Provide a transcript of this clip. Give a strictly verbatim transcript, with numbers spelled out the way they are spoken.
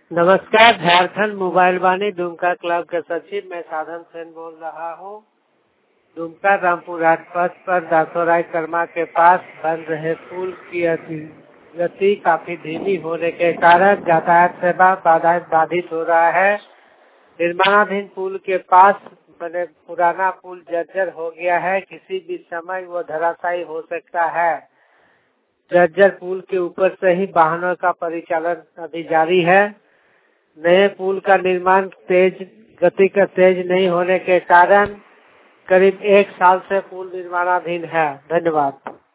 नमस्कार, Jharkhand mobile Vaani Dumka club के सचिव मैं साधन सेन बोल रहा हूँ। दुमका रामपुर राजपथ पर दासोराय कर्मा के पास बन रहे पुल की गति काफी धीमी होने के कारण यातायात सेवा बाधित हो रहा है। निर्माणाधीन पुल के पास बने पुराना पुल जर्जर हो गया है, किसी भी समय वो धराशायी हो सकता है। जर्जर पुल के ऊपर से ही वाहनों का परिचालन अभी जारी है। नए पुल का निर्माण तेज गति का तेज नहीं होने के कारण करीब एक साल से पुल निर्माणाधीन है। धन्यवाद।